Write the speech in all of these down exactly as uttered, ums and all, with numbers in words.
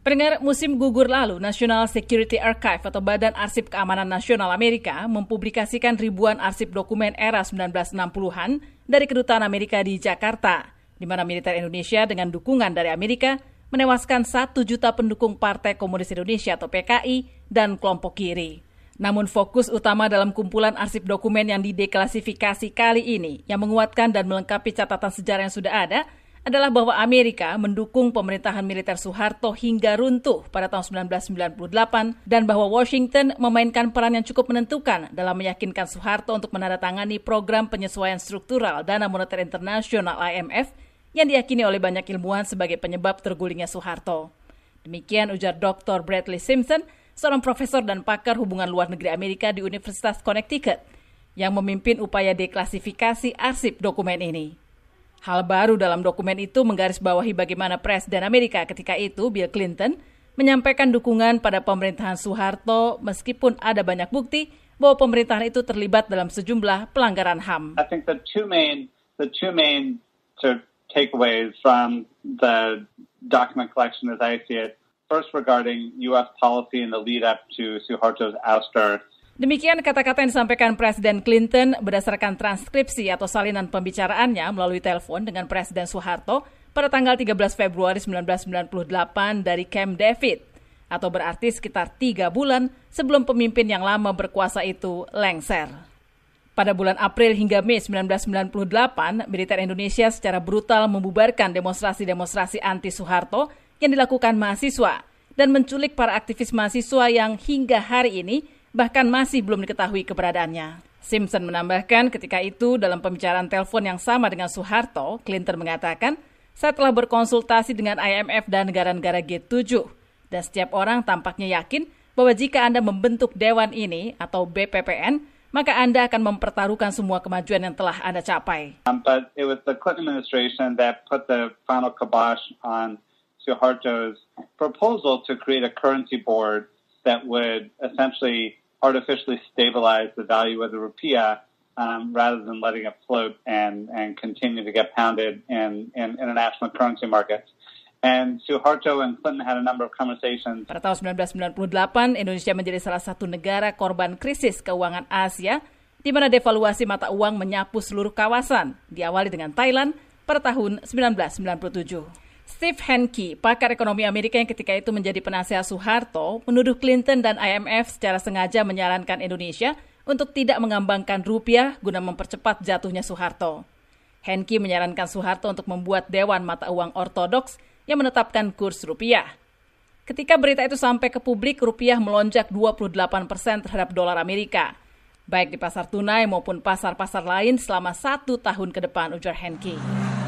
Pendengar, musim gugur lalu, National Security Archive atau Badan Arsip Keamanan Nasional Amerika mempublikasikan ribuan arsip dokumen era sembilan belas enam puluhan dari Kedutaan Amerika di Jakarta, di mana militer Indonesia dengan dukungan dari Amerika menewaskan satu juta pendukung Partai Komunis Indonesia atau P K I dan kelompok kiri. Namun fokus utama dalam kumpulan arsip dokumen yang dideklasifikasi kali ini yang menguatkan dan melengkapi catatan sejarah yang sudah ada adalah bahwa Amerika mendukung pemerintahan militer Soeharto hingga runtuh pada tahun sembilan belas sembilan puluh delapan dan bahwa Washington memainkan peran yang cukup menentukan dalam meyakinkan Soeharto untuk menandatangani program penyesuaian struktural Dana Moneter Internasional I M F yang diyakini oleh banyak ilmuwan sebagai penyebab tergulingnya Soeharto. Demikian ujar Doktor Bradley Simpson, seorang profesor dan pakar hubungan luar negeri Amerika di Universitas Connecticut, yang memimpin upaya deklasifikasi arsip dokumen ini. Hal baru dalam dokumen itu menggarisbawahi bagaimana Presiden Amerika ketika itu, Bill Clinton, menyampaikan dukungan pada pemerintahan Soeharto meskipun ada banyak bukti bahwa pemerintahan itu terlibat dalam sejumlah pelanggaran H A M. I think the two main, the two main sort of takeaways from the document collection as I see it, first regarding U S policy in the lead up to Suharto's ouster. Demikian kata-kata yang disampaikan Presiden Clinton berdasarkan transkripsi atau salinan pembicaraannya melalui telepon dengan Presiden Soeharto pada tanggal tiga belas Februari sembilan belas sembilan puluh delapan dari Camp David, atau berarti sekitar tiga bulan sebelum pemimpin yang lama berkuasa itu lengser. Pada bulan April hingga Mei sembilan belas sembilan puluh delapan, militer Indonesia secara brutal membubarkan demonstrasi-demonstrasi anti-Soeharto yang dilakukan mahasiswa dan menculik para aktivis mahasiswa yang hingga hari ini bahkan masih belum diketahui keberadaannya. Simpson menambahkan ketika itu dalam pembicaraan telepon yang sama dengan Soeharto, Clinton mengatakan, "Saya telah berkonsultasi dengan I M F dan negara-negara G tujuh, dan setiap orang tampaknya yakin bahwa jika Anda membentuk dewan ini atau B P P N, maka Anda akan mempertaruhkan semua kemajuan yang telah Anda capai." Um, but it was the Clinton administration that put the final kibosh on Suharto's proposal to create a currency board that would essentially artificially stabilize the value of the rupiah um, rather than letting it float and, and continue to get pounded in, in international currency markets. And Suharto and Clinton had a number of conversations. Pada tahun sembilan belas sembilan puluh delapan, Indonesia menjadi salah satu negara korban krisis keuangan Asia, di mana devaluasi mata uang menyapu seluruh kawasan, diawali dengan Thailand pada tahun sembilan belas sembilan puluh tujuh. Steve Hanke, pakar ekonomi Amerika yang ketika itu menjadi penasihat Soeharto, menuduh Clinton dan I M F secara sengaja menyarankan Indonesia untuk tidak mengambangkan rupiah guna mempercepat jatuhnya Soeharto. Hanke menyarankan Soeharto untuk membuat Dewan Mata Uang Ortodoks yang menetapkan kurs rupiah. Ketika berita itu sampai ke publik, rupiah melonjak dua puluh delapan persen terhadap dolar Amerika, baik di pasar tunai maupun pasar-pasar lain selama satu tahun ke depan, ujar Hanke.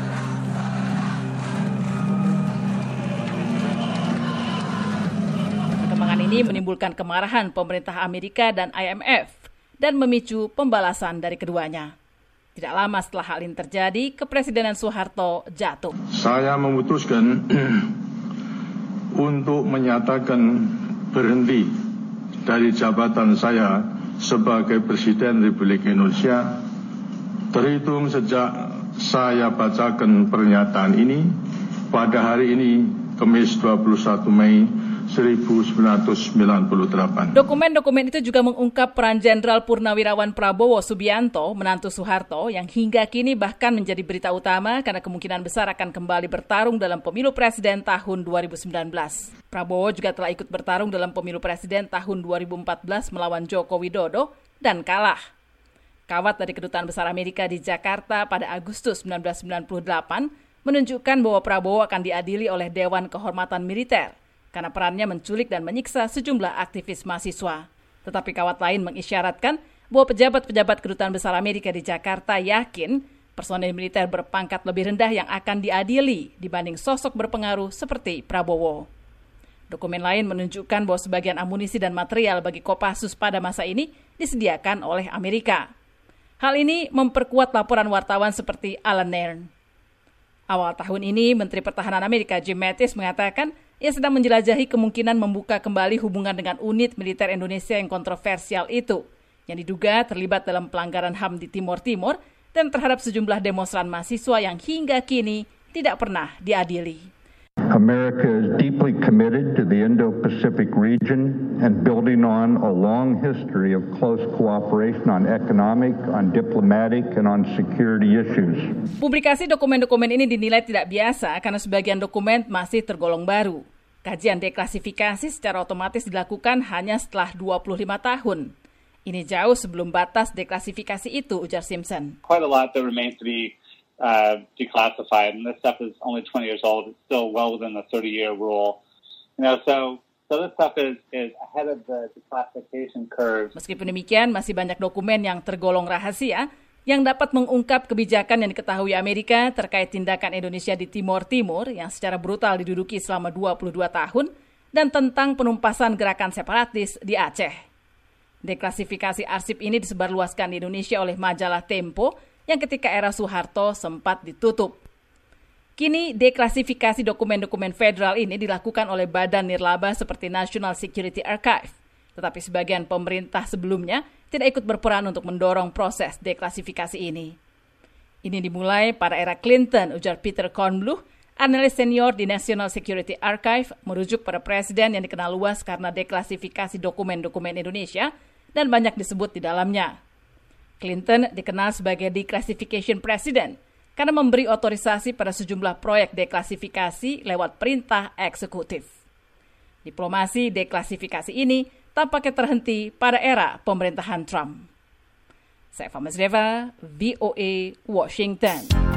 Perkembangan ini menimbulkan kemarahan pemerintah Amerika dan I M F dan memicu pembalasan dari keduanya. Tidak lama setelah hal ini terjadi, kepresidenan Soeharto jatuh. Saya memutuskan untuk menyatakan berhenti dari jabatan saya sebagai Presiden Republik Indonesia terhitung sejak saya bacakan pernyataan ini pada hari ini, Kamis dua puluh satu Mei seribu sembilan ratus sembilan puluh delapan. Dokumen-dokumen itu juga mengungkap peran Jenderal Purnawirawan Prabowo Subianto, menantu Soeharto, yang hingga kini bahkan menjadi berita utama karena kemungkinan besar akan kembali bertarung dalam pemilu presiden tahun dua ribu sembilan belas. Prabowo juga telah ikut bertarung dalam pemilu presiden tahun dua ribu empat belas melawan Joko Widodo dan kalah. Kawat dari Kedutaan Besar Amerika di Jakarta pada Agustus sembilan belas sembilan puluh delapan menunjukkan bahwa Prabowo akan diadili oleh Dewan Kehormatan Militer karena perannya menculik dan menyiksa sejumlah aktivis mahasiswa. Tetapi kawat lain mengisyaratkan bahwa pejabat-pejabat Kedutaan Besar Amerika di Jakarta yakin personel militer berpangkat lebih rendah yang akan diadili dibanding sosok berpengaruh seperti Prabowo. Dokumen lain menunjukkan bahwa sebagian amunisi dan material bagi Kopassus pada masa ini disediakan oleh Amerika. Hal ini memperkuat laporan wartawan seperti Alan Nairn. Awal tahun ini, Menteri Pertahanan Amerika Jim Mattis mengatakan ia sedang menjelajahi kemungkinan membuka kembali hubungan dengan unit militer Indonesia yang kontroversial itu, yang diduga terlibat dalam pelanggaran H A M di Timor Timur dan terhadap sejumlah demonstran mahasiswa yang hingga kini tidak pernah diadili. America is deeply committed to the Indo-Pacific region and building on a long history of close cooperation on economic, on diplomatic, and on security issues. Publikasi dokumen-dokumen ini dinilai tidak biasa karena sebagian dokumen masih tergolong baru. Kajian deklasifikasi secara otomatis dilakukan hanya setelah dua puluh lima tahun. Ini jauh sebelum batas deklasifikasi itu, ujar Simpson. Quite a lot that remains to be Uh, declassified, and this stuff is only twenty years old. It's still well within the thirty-year rule. You know, so so this stuff is is ahead of the declassification curve. Meskipun demikian, masih banyak dokumen yang tergolong rahasia yang dapat mengungkap kebijakan yang diketahui Amerika terkait tindakan Indonesia di Timor Timur yang secara brutal diduduki selama dua puluh dua tahun dan tentang penumpasan gerakan separatis di Aceh. Deklasifikasi arsip ini disebarluaskan di Indonesia oleh majalah Tempo yang ketika era Soeharto sempat ditutup. Kini deklasifikasi dokumen-dokumen federal ini dilakukan oleh badan nirlaba seperti National Security Archive. Tetapi sebagian pemerintah sebelumnya tidak ikut berperan untuk mendorong proses deklasifikasi ini. Ini dimulai pada era Clinton, ujar Peter Kornbluh, analis senior di National Security Archive, merujuk pada presiden yang dikenal luas karena deklasifikasi dokumen-dokumen Indonesia dan banyak disebut di dalamnya. Clinton dikenal sebagai declassification president karena memberi otorisasi pada sejumlah proyek deklasifikasi lewat perintah eksekutif. Diplomasi deklasifikasi ini tampaknya terhenti pada era pemerintahan Trump. Saya Fahmi Zreva, V O A, Washington.